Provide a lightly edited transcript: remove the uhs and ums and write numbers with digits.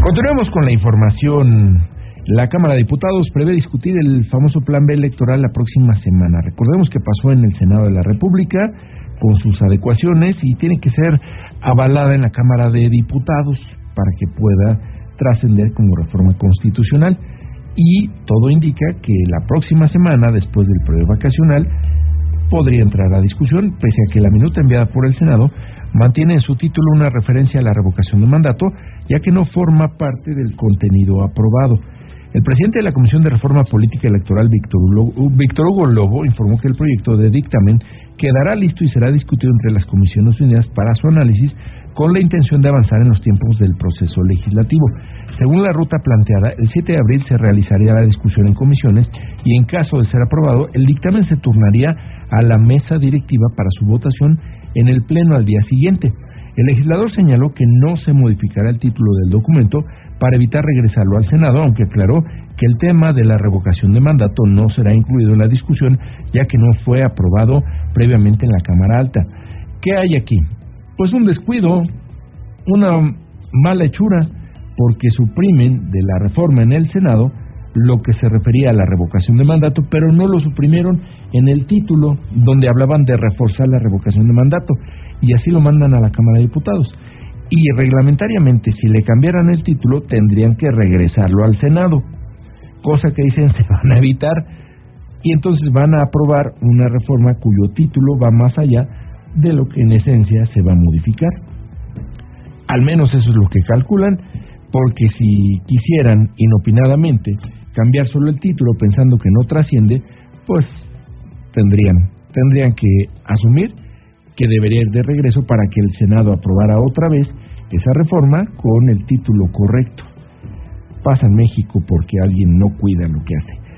Continuemos con la información. La Cámara de Diputados prevé discutir el famoso Plan B electoral la próxima semana. Recordemos que pasó en el Senado de la República con sus adecuaciones y tiene que ser avalada en la Cámara de Diputados para que pueda trascender como reforma constitucional. Y todo indica que la próxima semana, después del periodo vacacional, podría entrar a discusión, pese a que la minuta enviada por el Senado mantiene en su título una referencia a la revocación de mandato, ya que no forma parte del contenido aprobado. El presidente de la Comisión de Reforma Política Electoral, Víctor Hugo Lobo, informó que el proyecto de dictamen quedará listo y será discutido entre las Comisiones Unidas para su análisis, con la intención de avanzar en los tiempos del proceso legislativo. Según la ruta planteada, el 7 de abril se realizaría la discusión en comisiones y, en caso de ser aprobado, el dictamen se turnaría a la mesa directiva para su votación en el Pleno al día siguiente. El legislador señaló que no se modificará el título del documento para evitar regresarlo al Senado, aunque aclaró que el tema de la revocación de mandato no será incluido en la discusión, ya que no fue aprobado previamente en la Cámara Alta. ¿Qué hay aquí? Pues un descuido, una mala hechura, porque suprimen de la reforma en el Senado lo que se refería a la revocación de mandato, pero no lo suprimieron en el título donde hablaban de reforzar la revocación de mandato, y así lo mandan a la Cámara de Diputados. Y reglamentariamente, si le cambiaran el título, tendrían que regresarlo al Senado, cosa que dicen se van a evitar, y entonces van a aprobar una reforma cuyo título va más allá de lo que en esencia se va a modificar. Al menos eso es lo que calculan, porque si quisieran inopinadamente cambiar solo el título pensando que no trasciende, pues tendrían que asumir que debería ir de regreso para que el Senado aprobara otra vez esa reforma con el título correcto. Pasa en México porque alguien no cuida lo que hace.